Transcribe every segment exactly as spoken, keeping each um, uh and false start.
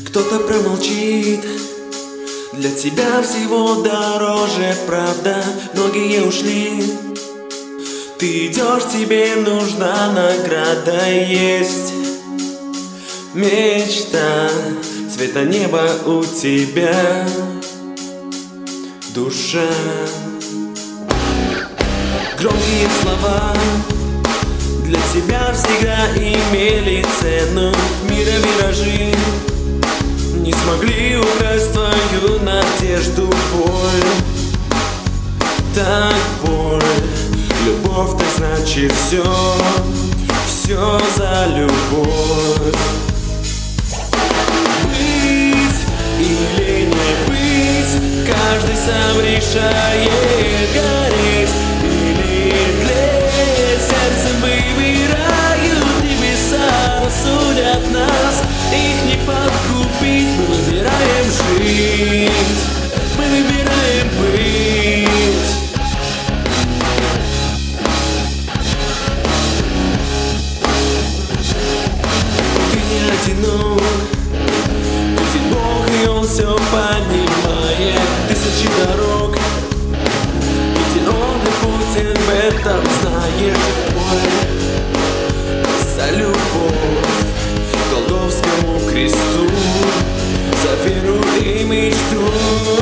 Кто-то промолчит, для тебя всего дороже правда. Многие ушли, ты идешь, тебе нужна награда. Есть мечта цвета неба у тебя, душа. Громкие слова для тебя всегда имели цену. Мира миражи не смогли украсть твою надежду. Боль, так боль, любовь-то значит все, все за любовь. Быть или не быть, каждый сам решает. Гореть или тлеть, сердцем выбирают небеса, рассудят нас, их не подкупить. Мы выбираем жить, мы выбираем быть. Ты не одинок, видит Бог, и Он все понимает. Тысячи дорог, ведь Он и Путин в этом знает. Ой, за любовь к Голгофскому кресту, за веру и мечту.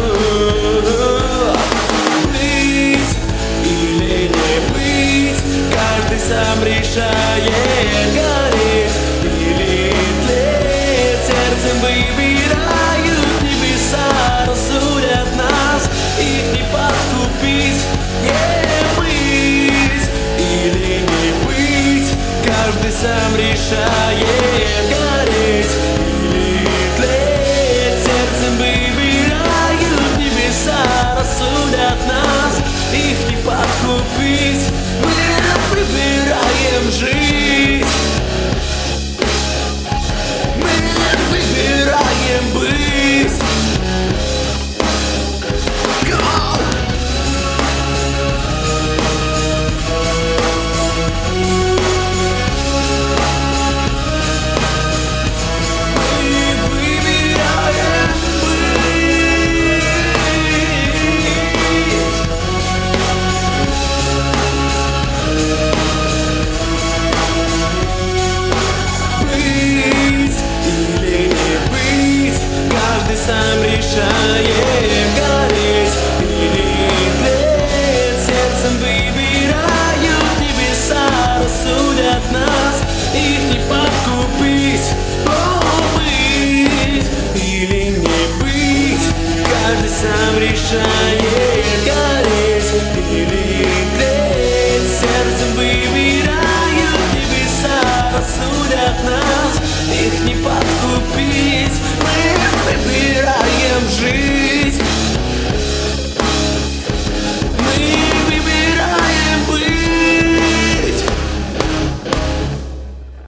Быть или не быть, каждый сам решает. Гореть или тлеть, сердцем выбирают небеса, рассудят нас, их не подкупить. Не быть или не быть, каждый сам решает.